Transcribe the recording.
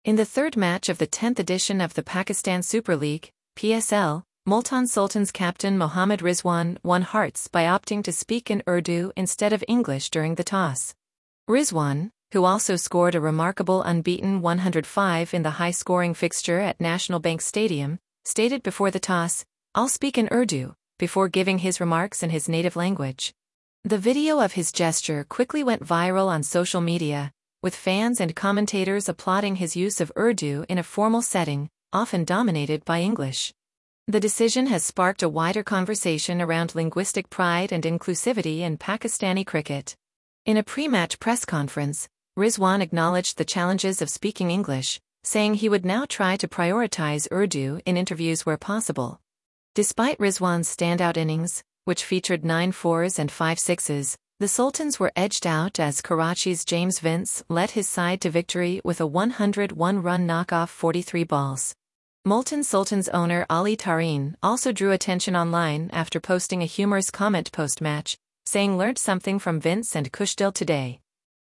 In the third match of the 10th edition of the Pakistan Super League, PSL, Multan Sultan's captain Mohammad Rizwan won hearts by opting to speak in Urdu instead of English during the toss. Rizwan, who also scored a remarkable unbeaten 105 in the high-scoring fixture at National Bank Stadium, stated before the toss, "I'll speak in Urdu," before giving his remarks in his native language. The video of his gesture quickly went viral on social media, with fans and commentators applauding his use of Urdu in a formal setting, often dominated by English. The decision has sparked a wider conversation around linguistic pride and inclusivity in Pakistani cricket. In a pre-match press conference, Rizwan acknowledged the challenges of speaking English, saying he would now try to prioritize Urdu in interviews where possible. Despite Rizwan's standout innings, which featured 9 fours and 5 sixes, the Sultans were edged out as Karachi's James Vince led his side to victory with a 101-run knockoff 43 balls. Multan Sultan's owner Ali Tareen also drew attention online after posting a humorous comment post-match, saying, "Learnt something from Vince and Kushdil today."